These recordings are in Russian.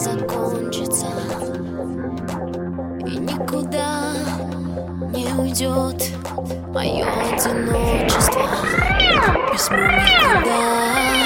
закончится, и никуда не уйдет мое одиночество. Письмо никуда.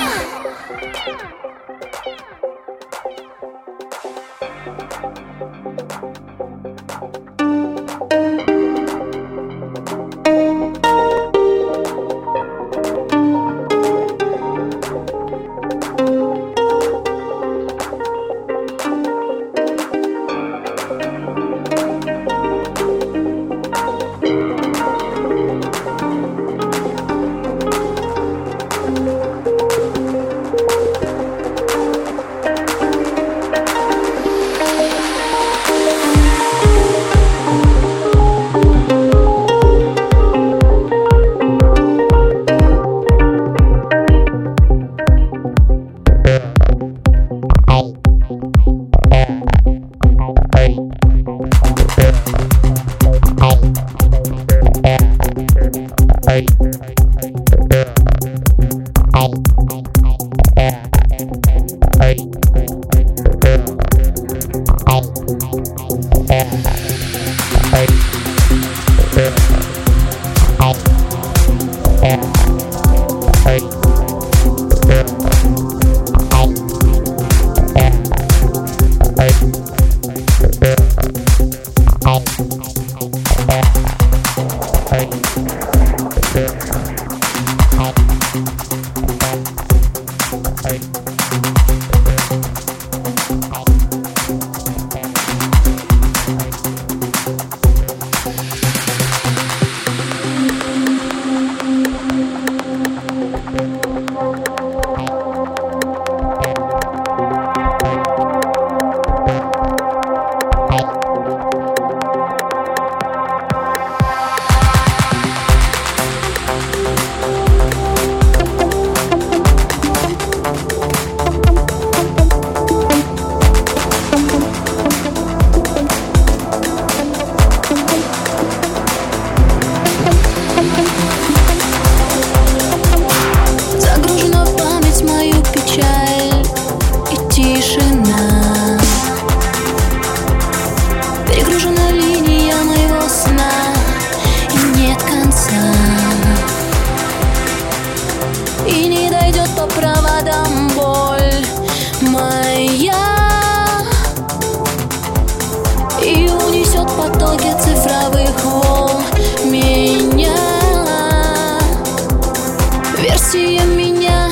Версия меня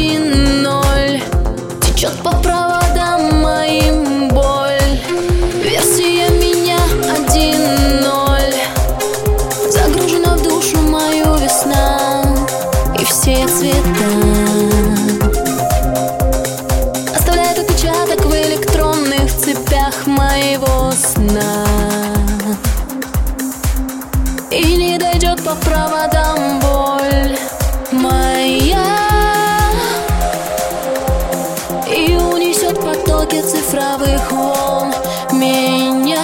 1.0 течет по проводам моим боль. Версия меня 1.0 загружена в душу мою весна и все цвета. Оставляет отпечаток в электронных цепях моего сна. И не дойдет по проводам боль моя, и унесет в потоке цифровых волн меня.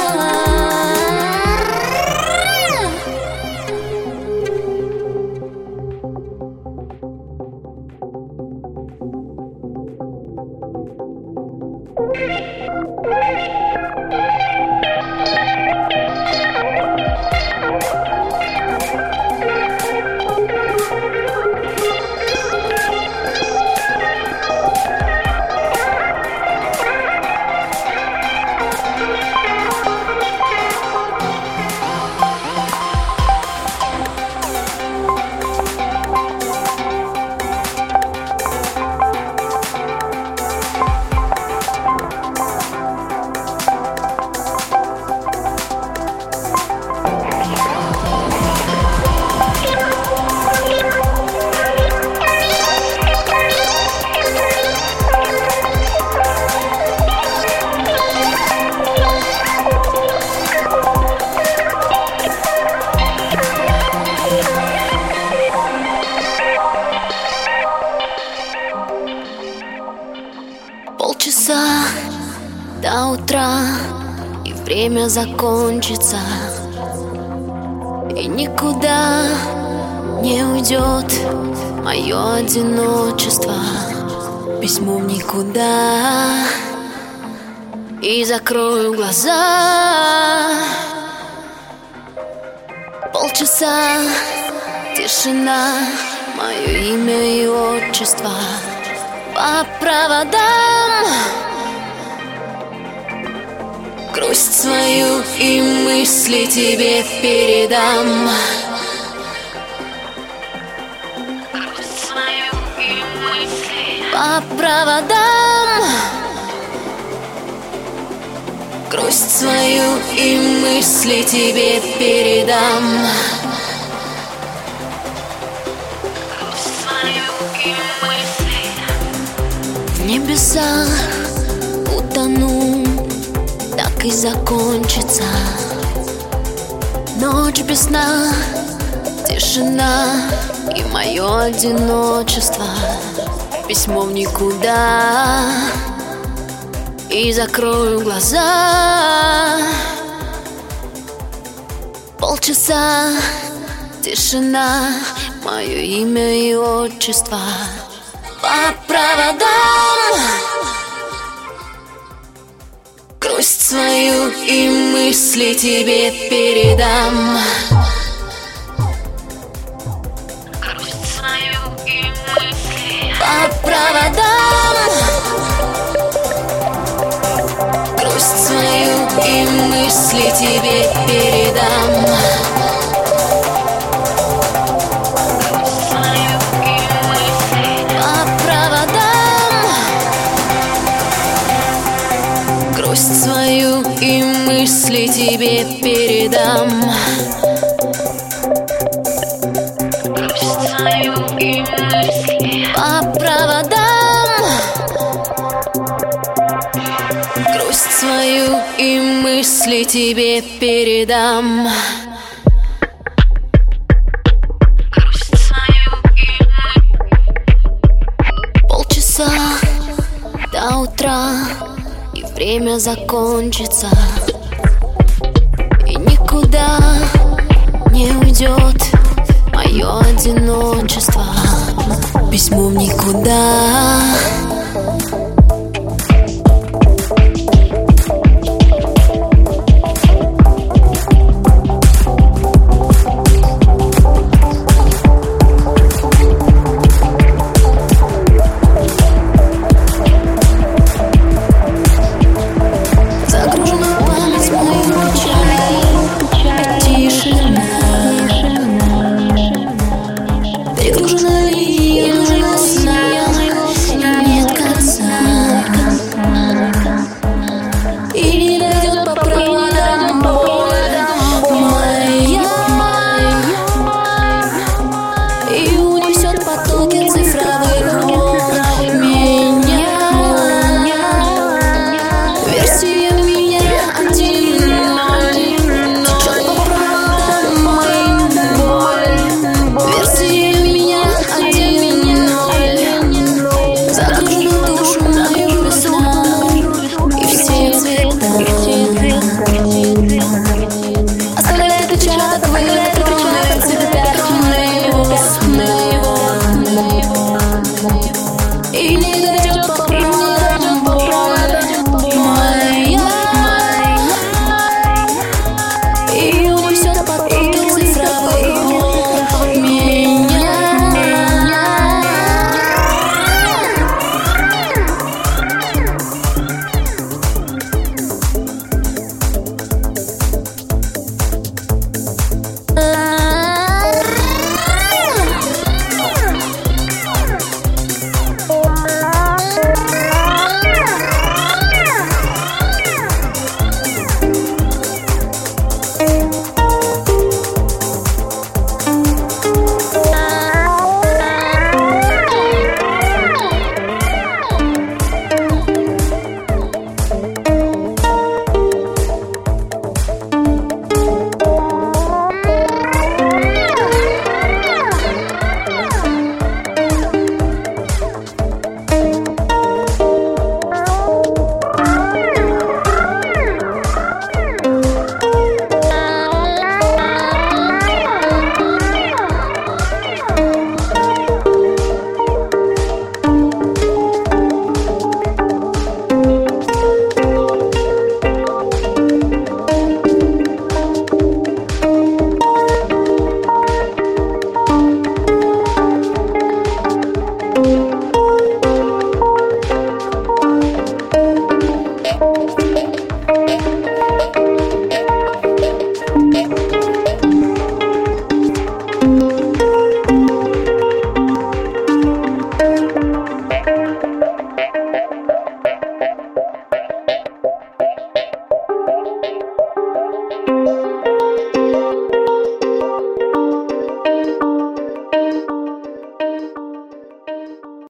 Полчаса до утра, и время закончится, и никуда не уйдет мое одиночество. Письмо в никуда. и закрою глаза. Полчаса тишина, мое имя и отчество по проводам. Грусть свою и мысли тебе передам. Грусть свою и мысли по проводам. Грусть свою и мысли тебе передам. Грусть свою и мысли. В небесах утону, так и закончится. Ночь без сна, тишина и мое одиночество. Письмо в никуда, и закрою глаза. Полчаса тишина, мое имя и отчество по проводам. Грусть свою и мысли тебе передам. Грусть свою и мысли по проводам. Грусть свою и мысли тебе передам. Грусть свою и мысли по проводам. Грусть свою и мысли тебе передам. Грусть свою и мысли по проводам. Грусть свою и мысли тебе передам. Грусть свою и полчаса до утра, и время закончится, и никуда не уйдет мое одиночество. Письмо в никуда.